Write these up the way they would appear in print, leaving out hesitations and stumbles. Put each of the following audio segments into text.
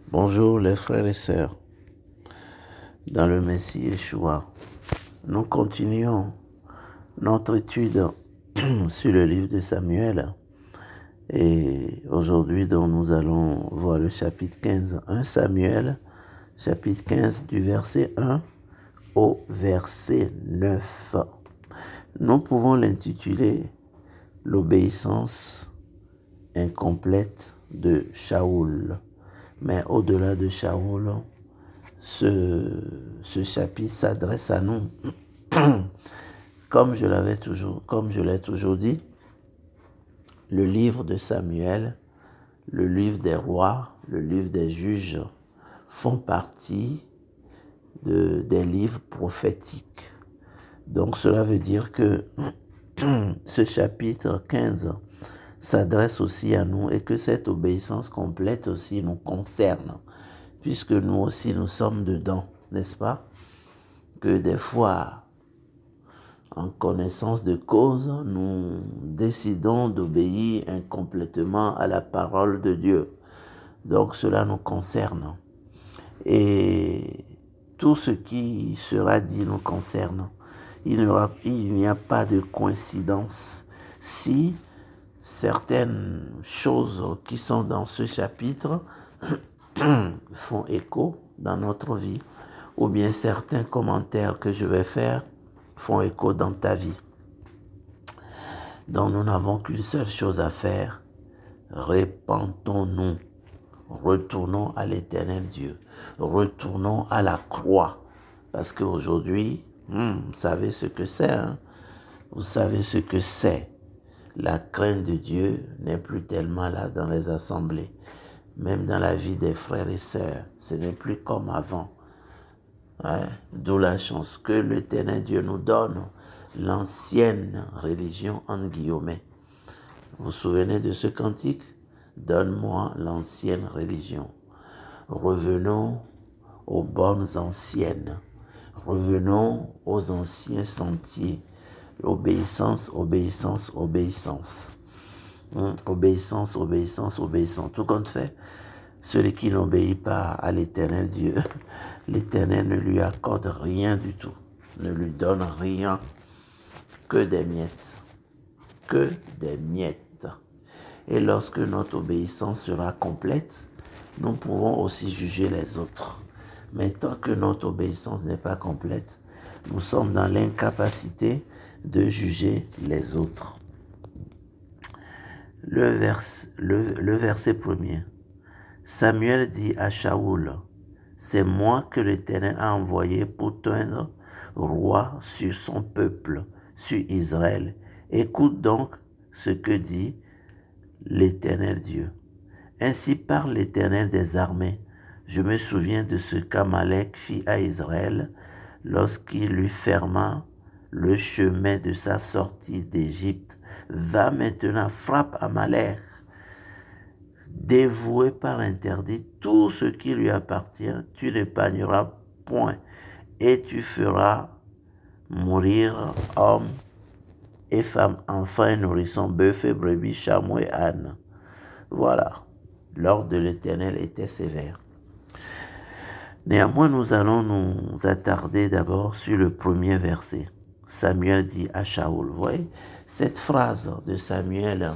Bonjour les frères et sœurs, dans le Messie Yeshua. Nous continuons notre étude sur le livre de Samuel et aujourd'hui donc nous allons voir le chapitre 15, 1 Samuel, chapitre 15 du verset 1 au verset 9. Nous pouvons l'intituler l'obéissance incomplète de Shaoul. Mais au-delà de Shaoul, ce chapitre s'adresse à nous. Comme je l'ai toujours dit, le livre de Samuel, le livre des rois, le livre des juges font partie des livres prophétiques. Donc cela veut dire que ce chapitre 15 s'adresse aussi à nous et que cette obéissance complète aussi nous concerne, puisque nous aussi nous sommes dedans, n'est-ce pas? Que des fois, en connaissance de cause, nous décidons d'obéir incomplètement à la parole de Dieu. Donc cela nous concerne. Et tout ce qui sera dit nous concerne. Il n'y a pas de coïncidence. Si certaines choses qui sont dans ce chapitre font écho dans notre vie, ou bien certains commentaires que je vais faire font écho dans ta vie. Donc nous n'avons qu'une seule chose à faire, repentons-nous, retournons à l'Éternel Dieu, retournons à la croix, parce qu'aujourd'hui, vous savez ce que c'est, hein? Vous savez ce que c'est. La crainte de Dieu n'est plus tellement là dans les assemblées, même dans la vie des frères et sœurs, ce n'est plus comme avant. Ouais, d'où la chance que l'Éternel Dieu nous donne, l'ancienne religion entre guillemets. Vous vous souvenez de ce cantique? Donne-moi l'ancienne religion. Revenons aux bonnes anciennes. Revenons aux anciens sentiers. Obéissance, obéissance, obéissance. Obéissance, obéissance, obéissance. Tout compte fait, celui qui n'obéit pas à l'Éternel Dieu, l'Éternel ne lui accorde rien du tout, ne lui donne rien, que des miettes, que des miettes. Et lorsque notre obéissance sera complète, nous pourrons aussi juger les autres. Mais tant que notre obéissance n'est pas complète, nous sommes dans l'incapacité de juger les autres. Le verset premier. Samuel dit à Shaoul, c'est moi que l'Éternel a envoyé pour t'oindre roi sur son peuple, sur Israël. Écoute donc ce que dit l'Éternel Dieu. Ainsi parle l'Éternel des armées. Je me souviens de ce qu'Amalek fit à Israël lorsqu'il lui ferma le chemin de sa sortie d'Égypte. Va maintenant, frappe Amalek. Dévoué par interdit tout ce qui lui appartient, tu n'épargneras point, et tu feras mourir hommes et femmes, enfants et nourrissons, bœufs et brebis, chameaux et ânes. Voilà, l'ordre de l'Éternel était sévère. Néanmoins, nous allons nous attarder d'abord sur le premier verset. Samuel dit à Shaoul, vous voyez, cette phrase de Samuel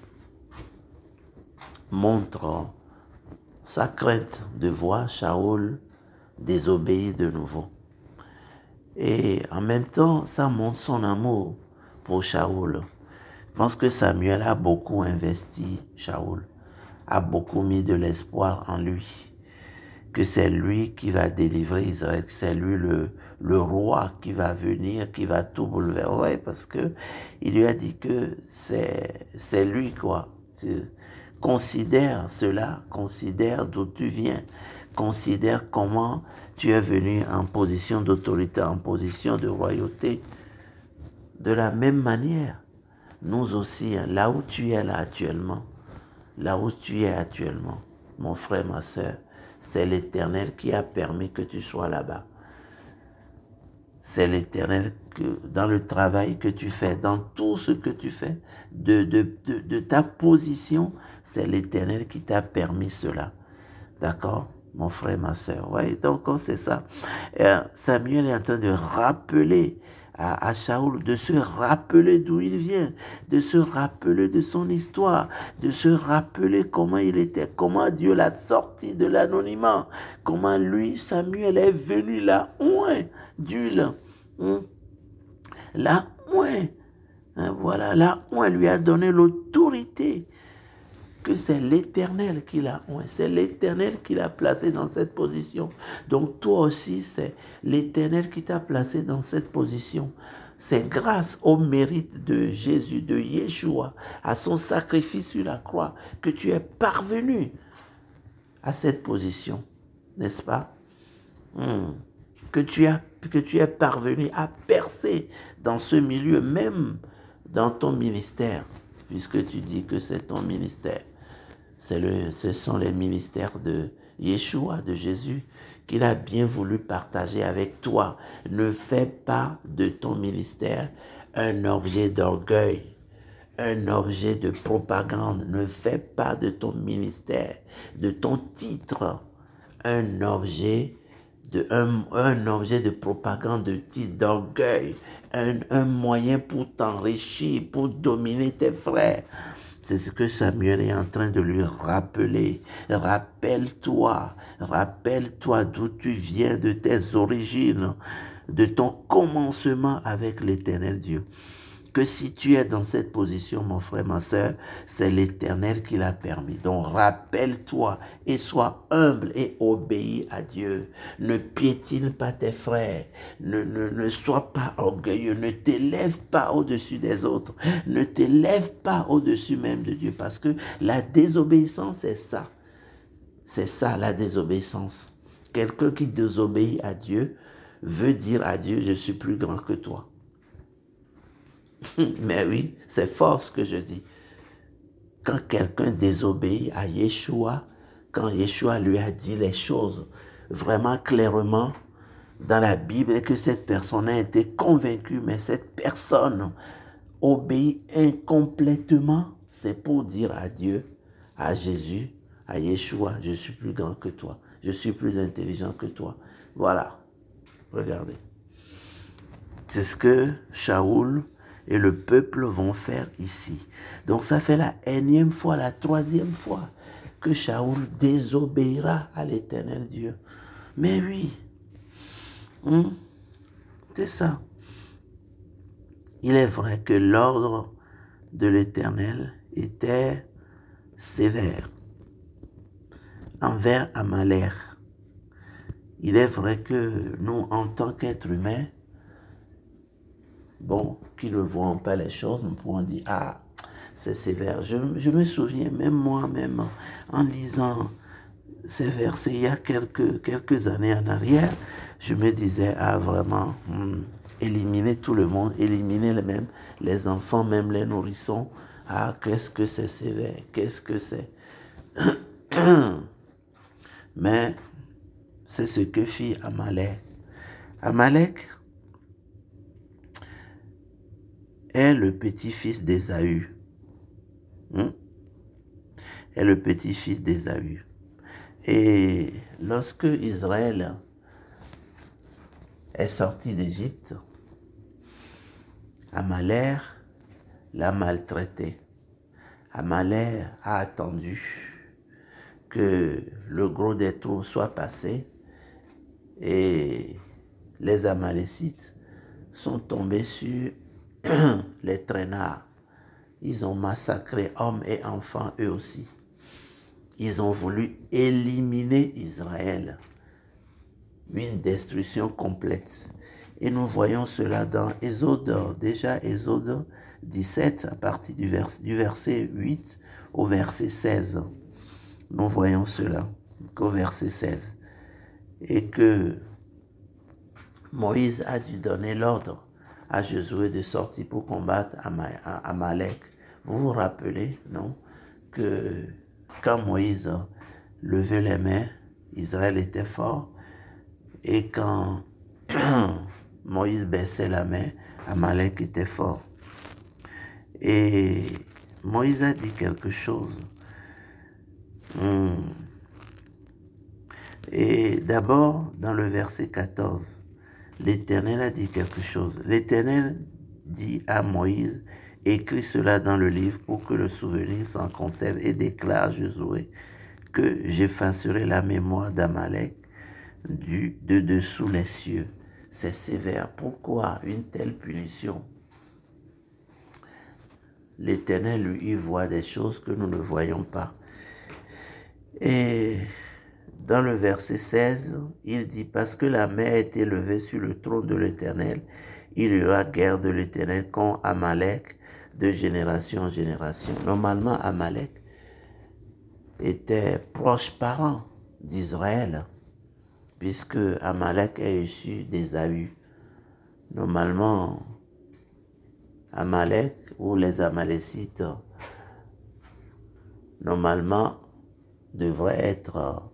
montre sa crainte de voir Shaoul désobéir de nouveau. Et en même temps, ça montre son amour pour Shaoul. Je pense que Samuel a beaucoup investi Shaoul, a beaucoup mis de l'espoir en lui, que c'est lui qui va délivrer Israël, que c'est lui le roi qui va venir, qui va tout bouleverser. Ouais, parce que il lui a dit que c'est lui, quoi. Considère cela, considère d'où tu viens, considère comment tu es venu en position d'autorité, en position de royauté. De la même manière, nous aussi, là où tu es là actuellement, mon frère, ma soeur, c'est l'Éternel qui a permis que tu sois là-bas. C'est l'Éternel que dans le travail que tu fais, dans tout ce que tu fais, de ta position, c'est l'Éternel qui t'a permis cela. D'accord? mon frère, ma soeur. Ouais, donc c'est ça. Samuel est en train de rappeler à Saoul de se rappeler d'où il vient, de se rappeler de son histoire, de se rappeler comment il était, comment Dieu l'a sorti de l'anonymat, comment lui, Samuel, est venu là, ouin, d'huile, là, ouin, voilà, là, ouin lui a donné l'autorité, que c'est l'Éternel qui l'a oint, c'est l'Éternel qui l'a placé dans cette position. Donc toi aussi, c'est l'Éternel qui t'a placé dans cette position. C'est grâce au mérite de Jésus, de Yeshua, à son sacrifice sur la croix, que tu es parvenu à cette position, n'est-ce pas? Que tu es parvenu à percer dans ce milieu, même dans ton ministère, puisque tu dis que c'est ton ministère. Ce sont les ministères de Yeshua, de Jésus, qu'il a bien voulu partager avec toi. Ne fais pas de ton ministère un objet d'orgueil, un objet de propagande. Ne fais pas de ton ministère, de ton titre, un objet de propagande, de titre, d'orgueil, un moyen pour t'enrichir, pour dominer tes frères. C'est ce que Samuel est en train de lui rappeler. Rappelle-toi d'où tu viens, de tes origines, de ton commencement avec l'Éternel Dieu. Que si tu es dans cette position, mon frère, ma soeur, c'est l'Éternel qui l'a permis. Donc rappelle-toi et sois humble et obéis à Dieu. Ne piétine pas tes frères. Ne sois pas orgueilleux. Ne t'élève pas au-dessus des autres. Ne t'élève pas au-dessus même de Dieu. Parce que la désobéissance, c'est ça. C'est ça, la désobéissance. Quelqu'un qui désobéit à Dieu veut dire à Dieu, je suis plus grand que toi. Mais oui, c'est fort ce que je dis. Quand quelqu'un désobéit à Yeshua, quand Yeshua lui a dit les choses vraiment clairement dans la Bible et que cette personne a été convaincue, mais cette personne obéit incomplètement, c'est pour dire à Dieu, à Jésus, à Yeshua, je suis plus grand que toi, je suis plus intelligent que toi. Voilà, regardez. C'est ce que Shaoul et le peuple vont faire ici. Donc ça fait la énième fois, la troisième fois que Shaoul désobéira à l'Éternel Dieu. Mais oui, c'est ça. Il est vrai que l'ordre de l'Éternel était sévère envers Amalek. Il est vrai que nous, en tant qu'êtres humains, qui ne voient pas les choses, nous pouvons dire, c'est sévère. Je me souviens, même moi-même, en lisant ces versets il y a quelques années en arrière, je me disais, vraiment, éliminer tout le monde, éliminer même les enfants, même les nourrissons. Qu'est-ce que c'est sévère, qu'est-ce que c'est. Mais c'est ce que fit Amalek. Amalek est le petit-fils d'Ésaü. Est le petit-fils d'Ésaü. Et lorsque Israël est sorti d'Égypte, Amalek l'a maltraité. Amalek a attendu que le gros des troupes soit passé et les Amalécites sont tombés sur les traînards. Ils ont massacré hommes et enfants eux aussi. Ils ont voulu éliminer Israël. Une destruction complète. Et nous voyons cela dans Exode, déjà Exode 17, à partir du verset 8 au verset 16. Nous voyons cela qu'au verset 16. Et que Moïse a dû donner l'ordre à Josué de sortir pour combattre Amalek. Vous vous rappelez, non, que quand Moïse levait les mains, Israël était fort. Et quand Moïse baissait la main, Amalek était fort. Et Moïse a dit quelque chose. Et d'abord, dans le verset 14, l'Éternel a dit quelque chose. L'Éternel dit à Moïse, écris cela dans le livre pour que le souvenir s'en conserve et déclare à Josué que j'effacerai la mémoire d'Amalek de dessous les cieux. C'est sévère. Pourquoi une telle punition? L'Éternel, lui, il voit des choses que nous ne voyons pas. Et dans le verset 16, il dit, parce que la main a été levée sur le trône de l'Éternel, il y aura guerre de l'Éternel contre Amalek de génération en génération. Normalement, Amalek était proche parent d'Israël, puisque Amalek est issu d'Ésaü. Normalement, Amalek ou les Amalécites, normalement, devraient être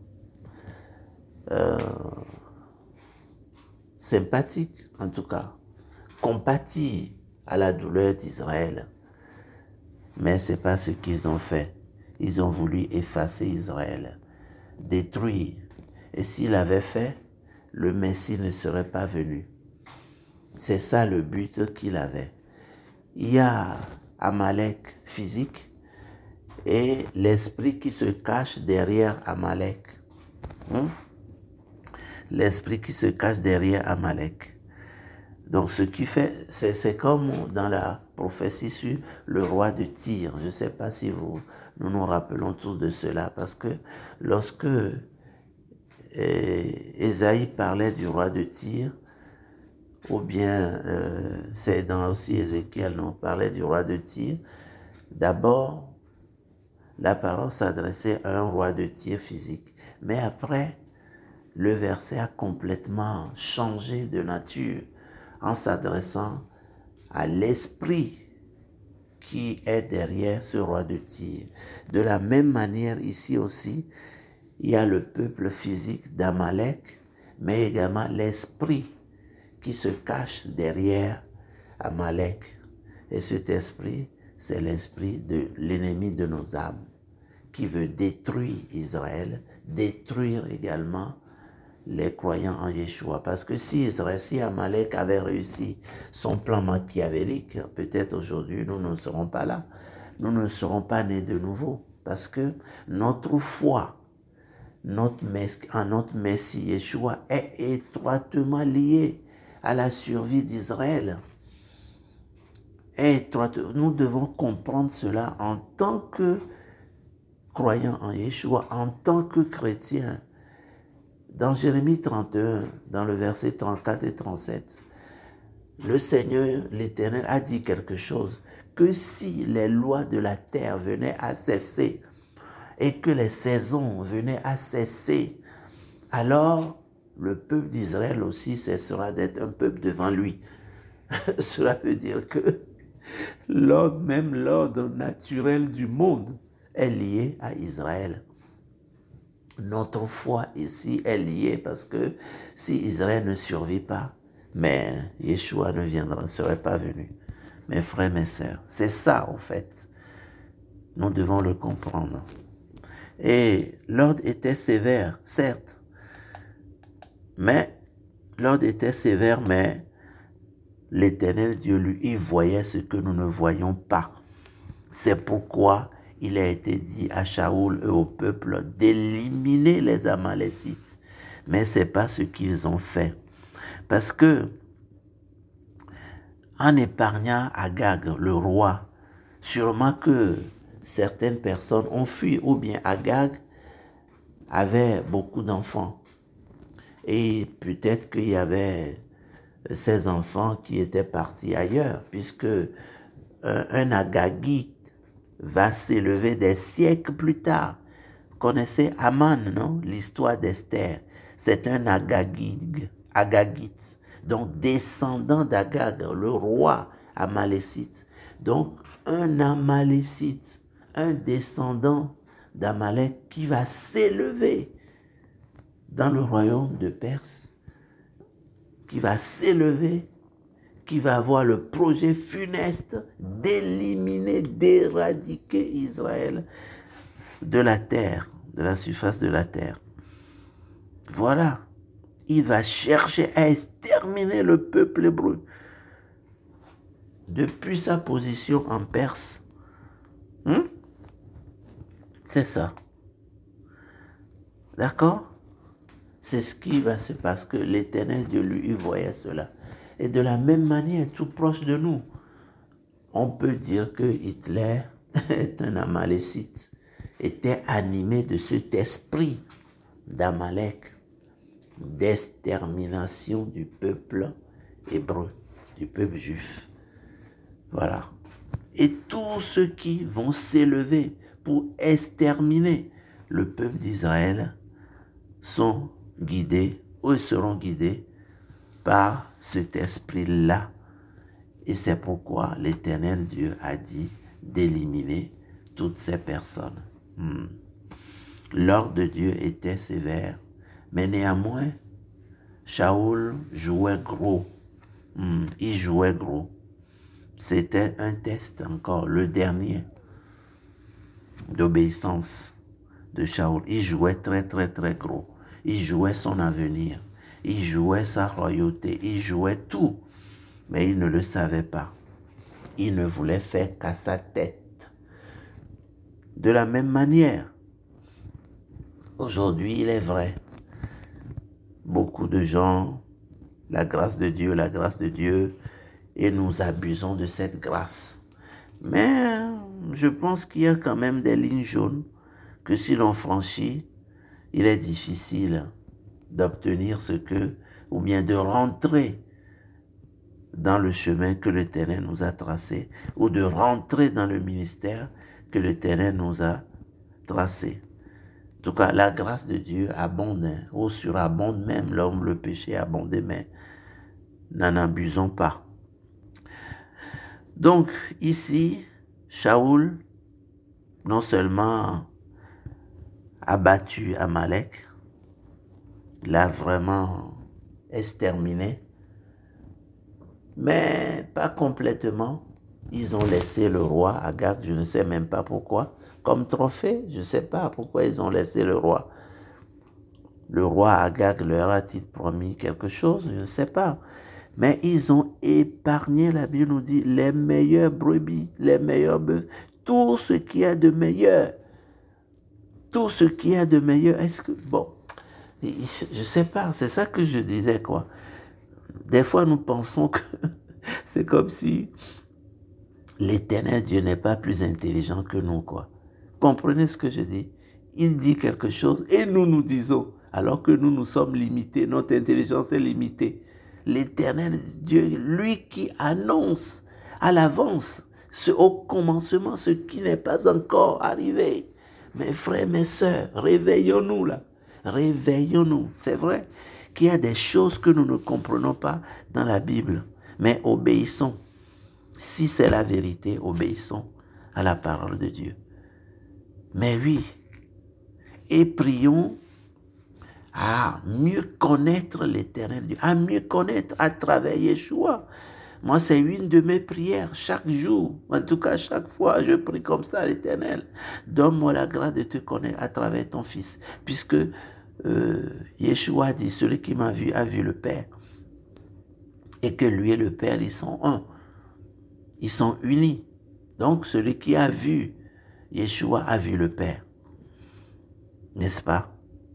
sympathiques, en tout cas, compatis à la douleur d'Israël. Mais ce n'est pas ce qu'ils ont fait. Ils ont voulu effacer Israël, détruire. Et s'il avait fait, le Messie ne serait pas venu. C'est ça le but qu'il avait. Il y a Amalek physique et l'esprit qui se cache derrière Amalek. L'esprit qui se cache derrière Amalek. Donc ce qui fait, c'est comme dans la prophétie sur le roi de Tyr. Je ne sais pas si nous nous rappelons tous de cela, parce que lorsque Ésaïe parlait du roi de Tyr, ou bien c'est dans aussi Ézéchiel, on parlait du roi de Tyr, d'abord, la parole s'adressait à un roi de Tyr physique, mais après, le verset a complètement changé de nature en s'adressant à l'esprit qui est derrière ce roi de Tyr. De la même manière, ici aussi, il y a le peuple physique d'Amalek, mais également l'esprit qui se cache derrière Amalek. Et cet esprit, c'est l'esprit de l'ennemi de nos âmes, qui veut détruire Israël, détruire également les croyants en Yeshua. Parce que si Amalek avait réussi son plan machiavélique, peut-être aujourd'hui nous ne serons pas là. Nous ne serons pas nés de nouveau. Parce que notre foi en notre Messie Yeshua est étroitement liée à la survie d'Israël. Nous devons comprendre cela en tant que croyants en Yeshua, en tant que chrétiens. Dans Jérémie 31, dans le verset 34 et 37, le Seigneur, l'Éternel, a dit quelque chose, que si les lois de la terre venaient à cesser et que les saisons venaient à cesser, alors le peuple d'Israël aussi cessera d'être un peuple devant lui. Cela veut dire que même l'ordre naturel du monde est lié à Israël. Notre foi ici est liée parce que si Israël ne survit pas, mais Yeshua ne serait pas venu. Mes frères, mes sœurs, c'est ça en fait. Nous devons le comprendre. Et l'ordre était sévère, certes. Mais l'ordre était sévère, mais l'Éternel Dieu, lui, il voyait ce que nous ne voyons pas. C'est pourquoi il a été dit à Shaoul et au peuple d'éliminer les Amalécites. Mais ce n'est pas ce qu'ils ont fait. Parce que, en épargnant Agag, le roi, sûrement que certaines personnes ont fui, ou bien Agag avait beaucoup d'enfants. Et peut-être qu'il y avait ces enfants qui étaient partis ailleurs, puisque un Agagite va s'élever des siècles plus tard. Vous connaissez Aman, non? L'histoire d'Esther. C'est un Agagite. Donc, descendant d'Agag, le roi amalécite. Donc, un amalécite, un descendant d'Amalek qui va s'élever dans le royaume de Perse, qui va s'élever, qui va avoir le projet funeste d'éliminer, d'éradiquer Israël de la terre, de la surface de la terre. Voilà. Il va chercher à exterminer le peuple hébreu. Depuis sa position en Perse. C'est ça. D'accord? C'est ce qui va se passer, que l'Éternel Dieu lui voyait cela. Et de la même manière, tout proche de nous, on peut dire que Hitler est un Amalécite, était animé de cet esprit d'Amalek, d'extermination du peuple hébreu, du peuple juif. Voilà. Et tous ceux qui vont s'élever pour exterminer le peuple d'Israël sont guidés ou seront guidés par cet esprit-là. Et c'est pourquoi l'Éternel Dieu a dit d'éliminer toutes ces personnes. L'ordre de Dieu était sévère, mais néanmoins, Shaoul jouait gros. Il jouait gros. C'était un test encore, le dernier d'obéissance de Shaoul. Il jouait très très très gros. Il jouait son avenir. Il jouait sa royauté. Il jouait tout. Mais il ne le savait pas. Il ne voulait faire qu'à sa tête. De la même manière, aujourd'hui, il est vrai, beaucoup de gens, la grâce de Dieu, et nous abusons de cette grâce. Mais je pense qu'il y a quand même des lignes jaunes que si l'on franchit, il est difficile d'obtenir ce que, ou bien de rentrer dans le chemin que l'Éternel nous a tracé, ou de rentrer dans le ministère que l'Éternel nous a tracé. En tout cas, la grâce de Dieu abonde, ou surabonde même, l'homme, le péché abonde, mais n'en abusons pas. Donc, ici, Shaoul, non seulement a battu Amalek, l'a vraiment exterminé, mais pas complètement. Ils ont laissé le roi Agag, je ne sais même pas pourquoi, comme trophée, je ne sais pas pourquoi ils ont laissé le roi. Le roi Agag leur a-t-il promis quelque chose? Je ne sais pas. Mais ils ont épargné, la Bible nous dit, les meilleures brebis, les meilleurs bœufs, tout ce qu'il y a de meilleur. Tout ce qu'il y a de meilleur. Est-ce que, bon, je ne sais pas, c'est ça que je disais, quoi. Des fois, nous pensons que c'est comme si l'Éternel Dieu n'est pas plus intelligent que nous, quoi. Comprenez ce que je dis? Il dit quelque chose et nous disons, alors que nous sommes limités, notre intelligence est limitée. L'Éternel Dieu, lui qui annonce à l'avance, au commencement, ce qui n'est pas encore arrivé. Mes frères, mes sœurs, réveillons-nous là. Réveillons-nous. C'est vrai qu'il y a des choses que nous ne comprenons pas dans la Bible, mais obéissons. Si c'est la vérité, obéissons à la parole de Dieu. Mais oui, et prions à mieux connaître l'Éternel Dieu, à mieux connaître à travers Yeshua. Moi, c'est une de mes prières chaque jour. En tout cas, chaque fois, je prie comme ça à l'Éternel. Donne-moi la grâce de te connaître à travers ton Fils. Puisque Yeshua dit, celui qui m'a vu a vu le Père. Et que lui et le Père, ils sont un. Ils sont unis. Donc, celui qui a vu Yeshua a vu le Père. N'est-ce pas?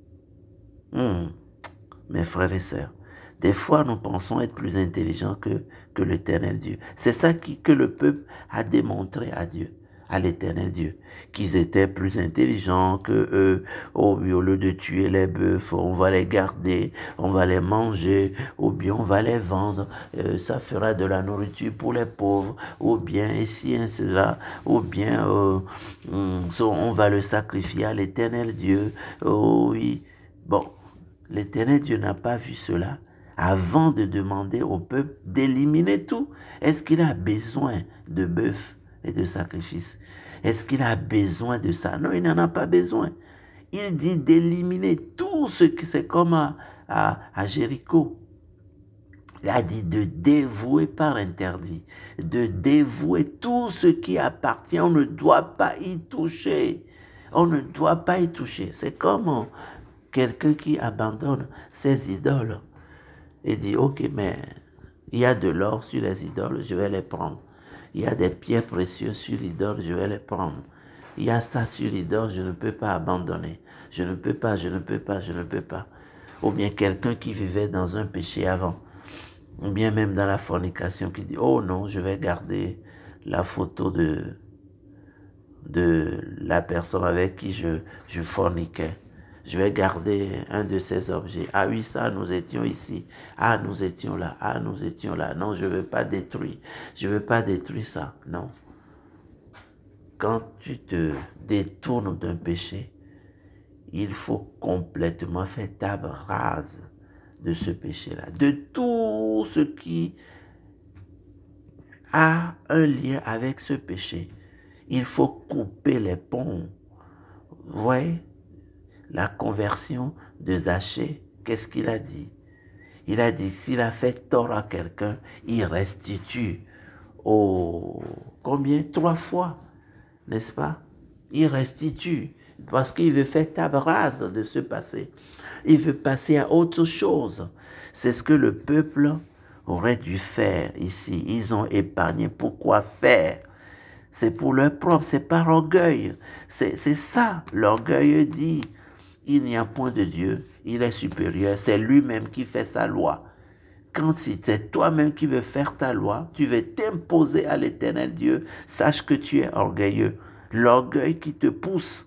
Mes frères et sœurs, des fois nous pensons être plus intelligents que l'Éternel Dieu. C'est ça que le peuple a démontré à Dieu, à l'Éternel Dieu, qu'ils étaient plus intelligents que eux. Au lieu de tuer les bœufs, on va les garder, on va les manger, ou bien on va les vendre, ça fera de la nourriture pour les pauvres, ou bien ici, cela, ou bien on va le sacrifier à l'Éternel Dieu. Oh oui, bon. L'Éternel Dieu n'a pas vu cela avant de demander au peuple d'éliminer tout. Est-ce qu'il a besoin de bœufs et de sacrifices? Est-ce qu'il a besoin de ça? Non, il n'en a pas besoin. Il dit d'éliminer tout ce qui c'est comme à Jéricho. Il a dit de dévouer par interdit, de dévouer tout ce qui appartient. On ne doit pas y toucher. On ne doit pas y toucher. C'est comme quelqu'un qui abandonne ses idoles et dit, ok, mais il y a de l'or sur les idoles, je vais les prendre. Il y a des pierres précieuses sur l'idole, je vais les prendre. Il y a ça sur l'idole, je ne peux pas abandonner. Je ne peux pas, je ne peux pas, je ne peux pas. Ou bien quelqu'un qui vivait dans un péché avant. Ou bien même dans la fornication qui dit, oh non, je vais garder la photo de la personne avec qui je forniquais. Je vais garder un de ces objets. Ah oui, ça, nous étions ici. Ah, nous étions là. Ah, nous étions là. Non, je ne veux pas détruire. Je ne veux pas détruire ça. Non. Quand tu te détournes d'un péché, il faut complètement faire table rase de ce péché-là. De tout ce qui a un lien avec ce péché. Il faut couper les ponts. Vous voyez, la conversion de Zachée, qu'est-ce qu'il a dit? Il a dit que s'il a fait tort à quelqu'un, il restitue au combien? 3 fois, n'est-ce pas? Il restitue parce qu'il veut faire table rase de ce passé. Il veut passer à autre chose. C'est ce que le peuple aurait dû faire ici. Ils ont épargné. Pourquoi faire? C'est pour leur propre, c'est par orgueil. C'est ça. L'orgueil dit, il n'y a point de Dieu, il est supérieur, c'est lui-même qui fait sa loi. Quand c'est toi-même qui veux faire ta loi, tu veux t'imposer à l'Éternel Dieu, sache que tu es orgueilleux. L'orgueil qui te pousse.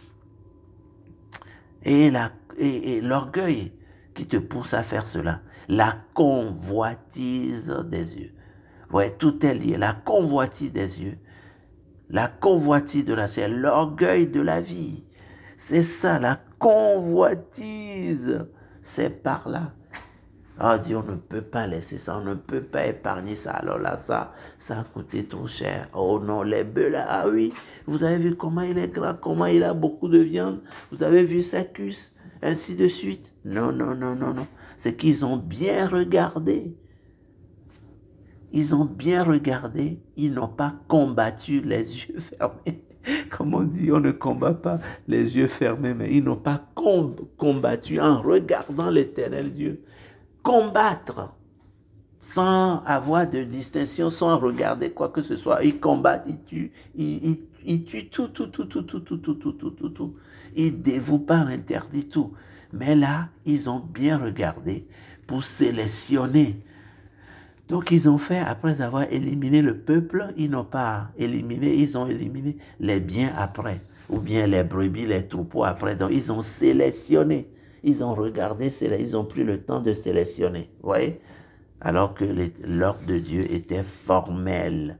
Et l'orgueil qui te pousse à faire cela. La convoitise des yeux. Vous voyez, tout est lié. La convoitise des yeux. La convoitise de la chair. L'orgueil de la vie. C'est ça, la convoitise. C'est par là. Ah, Dieu, on ne peut pas laisser ça, on ne peut pas épargner ça. Alors là, ça a coûté trop cher. Oh non, les bœufs là, ah oui, vous avez vu comment il est gras, comment il a beaucoup de viande, vous avez vu sa cuisse, ainsi de suite. Non, non, non, non, non. C'est qu'ils ont bien regardé. Ils ont bien regardé, ils n'ont pas combattu les yeux fermés. Comme on dit, on ne combat pas les yeux fermés, mais ils n'ont pas combattu en regardant l'Éternel Dieu. Combattre sans avoir de distinction, sans regarder quoi que ce soit. Ils combattent, ils tuent, ils tuent tout. Ils dévouent par interdit tout. Mais là, ils ont bien regardé pour sélectionner. Donc, ils ont fait, après avoir éliminé le peuple, ils n'ont pas éliminé, ils ont éliminé les biens après, ou bien les brebis, les troupeaux après. Donc, ils ont sélectionné. Ils ont regardé, ils ont pris le temps de sélectionner. Vous voyez? Alors que l'ordre de Dieu était formel.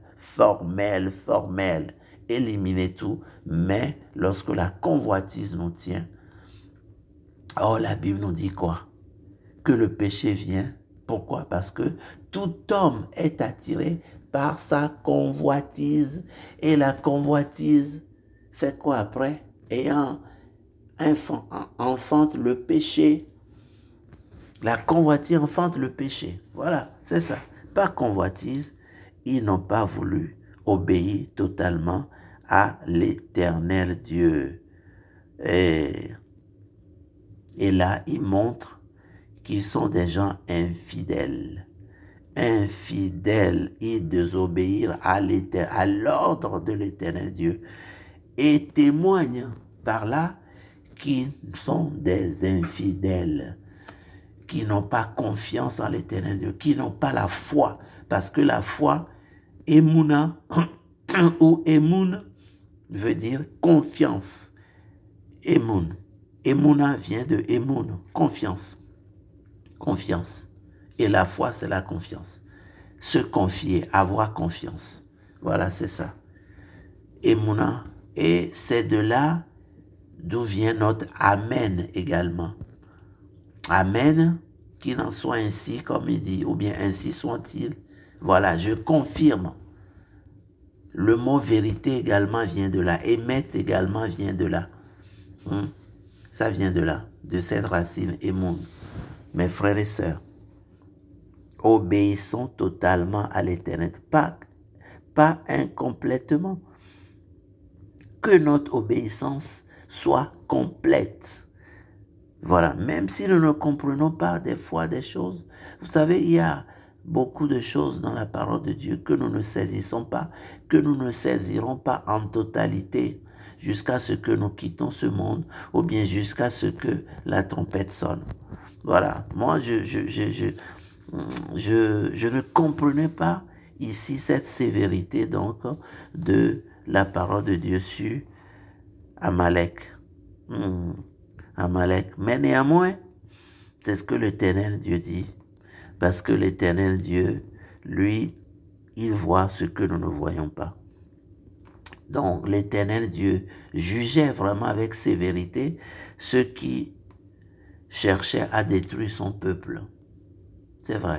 Éliminer tout. Mais lorsque la convoitise nous tient, oh, la Bible nous dit quoi? Que le péché vient. Pourquoi? Parce que tout homme est attiré par sa convoitise. Et la convoitise fait quoi après? Ayant enfante le péché. La convoitise enfante le péché. Voilà, c'est ça. Par convoitise, ils n'ont pas voulu obéir totalement à l'Éternel Dieu. Et là, ils montrent qu'ils sont des gens infidèles. Infidèles et désobéir à l'ordre de l'Éternel Dieu. Et témoignent par là qu'ils sont des infidèles, qui n'ont pas confiance en l'Éternel Dieu, qui n'ont pas la foi. Parce que la foi, Emouna, ou Emoun, veut dire confiance. Emoun. Emouna vient de Emoun, confiance. Confiance. Et la foi, c'est la confiance. Se confier, avoir confiance. Voilà, c'est ça. Emouna. Et c'est de là d'où vient notre Amen également. Amen, qu'il en soit ainsi, comme il dit, ou bien ainsi soit-il. Voilà, je confirme. Le mot vérité également vient de là. Émettre également vient de là. Ça vient de là, de cette racine émoun. Mes frères et sœurs, obéissons totalement à l'Éternel, pas incomplètement. Que notre obéissance soit complète. Voilà, même si nous ne comprenons pas des fois des choses, vous savez, il y a beaucoup de choses dans la parole de Dieu que nous ne saisissons pas, que nous ne saisirons pas en totalité jusqu'à ce que nous quittons ce monde ou bien jusqu'à ce que la trompette sonne. Voilà, moi je ne comprenais pas ici cette sévérité donc de la parole de Dieu sur Amalek. Amalek. Mais néanmoins, c'est ce que l'Éternel Dieu dit. Parce que l'Éternel Dieu, lui, il voit ce que nous ne voyons pas. Donc l'Éternel Dieu jugeait vraiment avec sévérité ceux qui cherchaient à détruire son peuple. C'est vrai.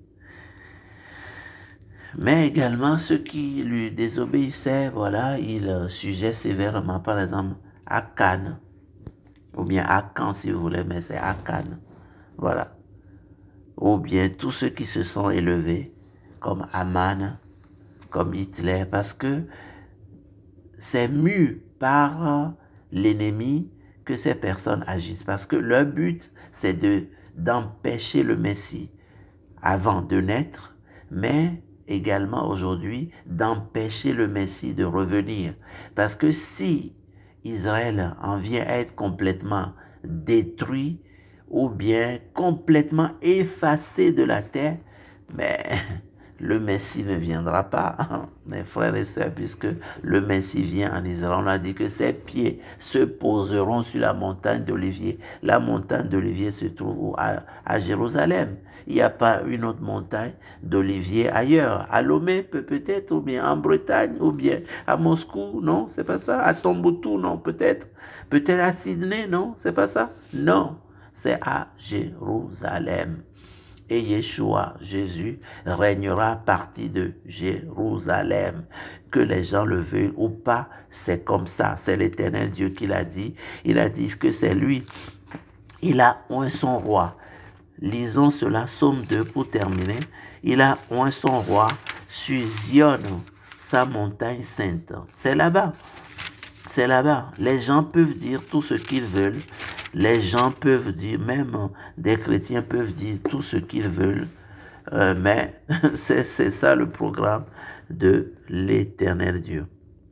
Mais également ceux qui lui désobéissaient, voilà, il jugeait sévèrement, par exemple, Akan, ou bien Akan si vous voulez, mais c'est Akan. Voilà. Ou bien tous ceux qui se sont élevés, comme Aman, comme Hitler, parce que c'est mu par l'ennemi que ces personnes agissent. Parce que leur but, c'est d'empêcher le Messie avant de naître, mais également aujourd'hui d'empêcher le Messie de revenir. Parce que si Israël en vient à être complètement détruit ou bien complètement effacé de la terre, mais le Messie ne viendra pas, mes frères et sœurs, puisque le Messie vient en Israël. On a dit que ses pieds se poseront sur la montagne d'Olivier. La montagne d'Olivier se trouve à Jérusalem. Il n'y a pas une autre montagne d'Olivier ailleurs. À Lomé, peut-être, ou bien en Bretagne, ou bien à Moscou, non, c'est pas ça. À Tombouctou, non, peut-être. Peut-être à Sydney, non, c'est pas ça. Non, c'est à Jérusalem. Et Yeshua, Jésus, régnera à partir de Jérusalem. Que les gens le veuillent ou pas, c'est comme ça. C'est l'Éternel Dieu qui l'a dit. Il a dit que c'est lui. Il a oint son roi. Lisons cela, Psaume 2 pour terminer. Il a oint son roi sur Zion, sa montagne sainte. C'est là-bas. C'est là-bas. Les gens peuvent dire tout ce qu'ils veulent. Les gens peuvent dire, même des chrétiens peuvent dire tout ce qu'ils veulent. Mais c'est ça le programme de l'Éternel Dieu.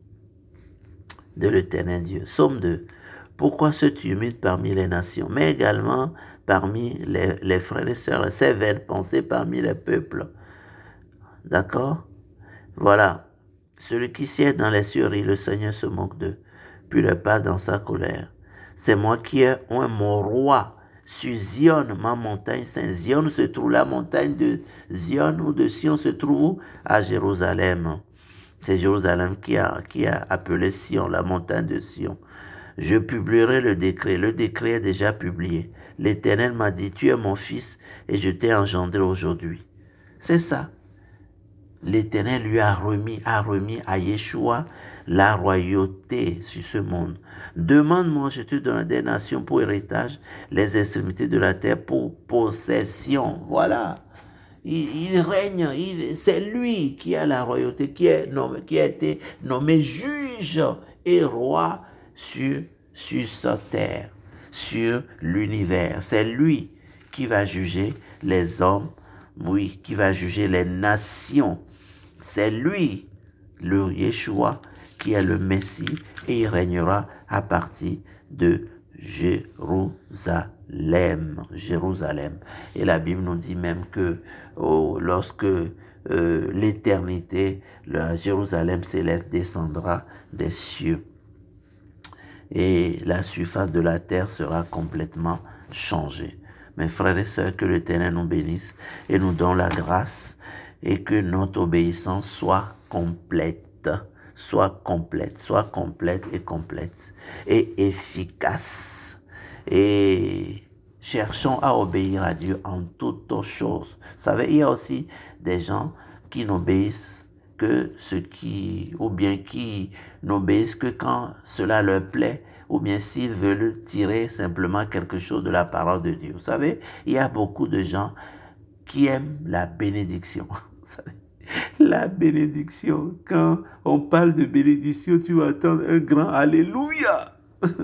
De l'Éternel Dieu. Psaume 2. Pourquoi ce tumulte parmi les nations, mais également parmi les frères et sœurs, ces vaines pensées parmi les peuples. D'accord? Voilà. Celui qui siège dans les cieux rit, le Seigneur se moque d'eux, puis le parle dans sa colère. C'est moi qui ai oint mon roi sur Zion, ma montagne sainte. Zion se trouve, la montagne de Zion ou de Sion se trouve à Jérusalem. C'est Jérusalem qui a appelé Sion, la montagne de Sion. Je publierai le décret. Le décret est déjà publié. L'Éternel m'a dit, tu es mon fils et je t'ai engendré aujourd'hui. C'est ça. L'Éternel lui a remis à Yeshua la royauté sur ce monde. Demande-moi, je te donne des nations pour héritage, les extrémités de la terre pour possession. Voilà. Il règne, c'est lui qui a la royauté, qui a été nommé juge et roi sur cette terre, sur l'univers. C'est lui qui va juger les hommes, oui, qui va juger les nations. C'est lui, le Yeshua, qui est le Messie, et il régnera à partir de Jérusalem. Jérusalem. Et la Bible nous dit même que lorsque l'éternité, la Jérusalem céleste descendra des cieux, et la surface de la terre sera complètement changée. Mes frères et sœurs, que l'Éternel nous bénisse et nous donne la grâce et que notre obéissance soit complète et efficace. Et cherchons à obéir à Dieu en toutes choses. Vous savez, il y a aussi des gens qui n'obéissent que qui n'obéissent que quand cela leur plaît, ou bien s'ils veulent tirer simplement quelque chose de la parole de Dieu. Vous savez, il y a beaucoup de gens qui aiment la bénédiction. Vous savez, la bénédiction, quand on parle de bénédiction, tu vas entendre un grand Alléluia.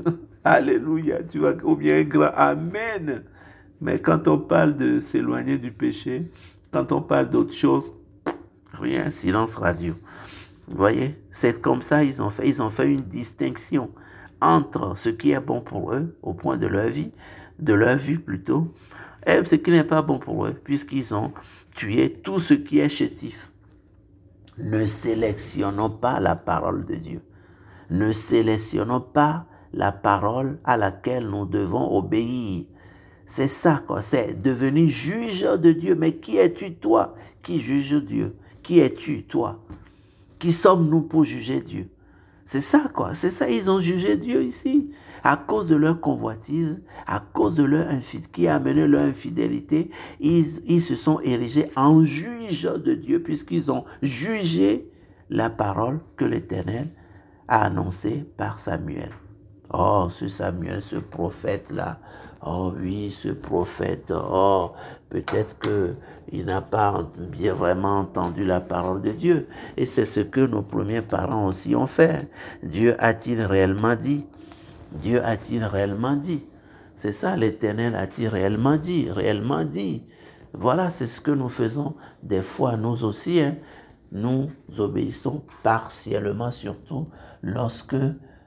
Alléluia. Tu vois, ou bien un grand Amen. Mais quand on parle de s'éloigner du péché, quand on parle d'autre chose, rien, silence radio. Vous voyez, c'est comme ça ils ont fait une distinction entre ce qui est bon pour eux au point de leur vie plutôt, et ce qui n'est pas bon pour eux, puisqu'ils ont tué tout ce qui est chétif. Ne sélectionnons pas la parole de Dieu. Ne sélectionnons pas la parole à laquelle nous devons obéir. C'est ça, quoi. C'est devenir juge de Dieu. Mais qui es-tu, toi, qui juge Dieu? Qui es-tu, toi? Qui sommes-nous pour juger Dieu? C'est ça, quoi. C'est ça, ils ont jugé Dieu ici. À cause de leur convoitise, à cause de leur infidélité, qui a amené leur infidélité, ils se sont érigés en juges de Dieu, puisqu'ils ont jugé la parole que l'Éternel a annoncée par Samuel. Oh, ce Samuel, ce prophète-là, oh oui, ce prophète, oh, peut-être qu'il n'a pas bien vraiment entendu la parole de Dieu. Et c'est ce que nos premiers parents aussi ont fait. Dieu a-t-il réellement dit? Dieu a-t-il réellement dit? C'est ça, l'Éternel a-t-il réellement dit? Réellement dit. Voilà, c'est ce que nous faisons des fois, nous aussi. Hein. Nous obéissons partiellement, surtout lorsque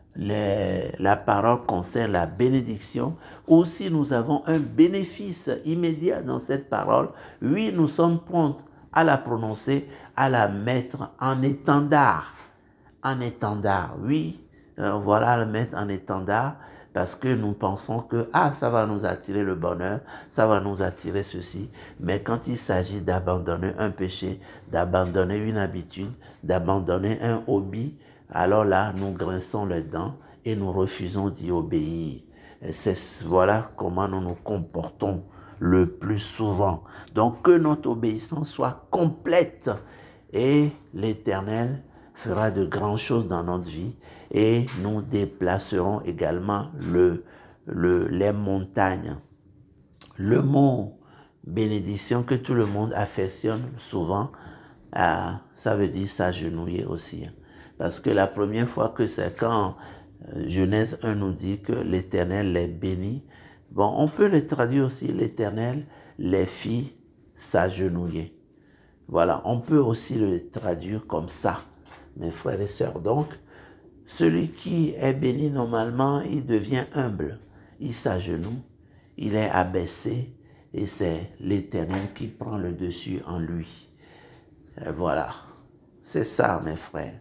la parole concerne la bénédiction, ou si nous avons un bénéfice immédiat dans cette parole, oui, nous sommes prompts à la prononcer, à la mettre en étendard. En étendard, oui, voilà, le mettre en étendard, parce que nous pensons que, ça va nous attirer le bonheur, ça va nous attirer ceci. Mais quand il s'agit d'abandonner un péché, d'abandonner une habitude, d'abandonner un hobby, alors là, nous grinçons les dents et nous refusons d'y obéir. Voilà comment nous nous comportons le plus souvent. Donc, que notre obéissance soit complète et l'Éternel fera de grandes choses dans notre vie et nous déplacerons également les montagnes. Le mot bénédiction que tout le monde affectionne souvent, ça veut dire s'agenouiller aussi. Parce que la première fois que c'est quand Genèse 1 nous dit que l'Éternel les bénit, bon, on peut le traduire aussi, l'Éternel les fit s'agenouiller. Voilà, on peut aussi le traduire comme ça, mes frères et sœurs. Donc, celui qui est béni normalement, il devient humble, il s'agenouille, il est abaissé et c'est l'Éternel qui prend le dessus en lui. Et voilà, c'est ça mes frères.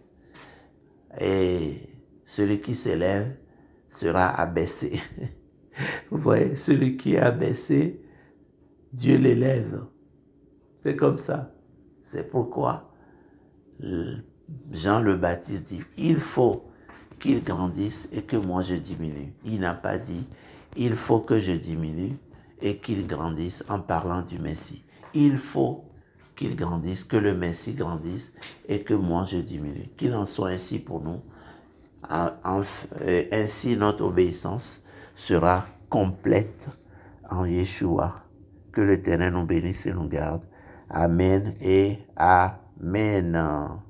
Et celui qui s'élève sera abaissé. Vous voyez, celui qui est abaissé, Dieu l'élève. C'est comme ça. C'est pourquoi Jean le Baptiste dit, il faut qu'il grandisse et que moi je diminue. Il n'a pas dit, il faut que je diminue et qu'il grandisse en parlant du Messie. Il faut qu'il grandisse, que le Messie grandisse et que moi je diminue. Qu'il en soit ainsi pour nous. Ainsi notre obéissance sera complète en Yeshua. Que l'Éternel nous bénisse et nous garde. Amen et Amen.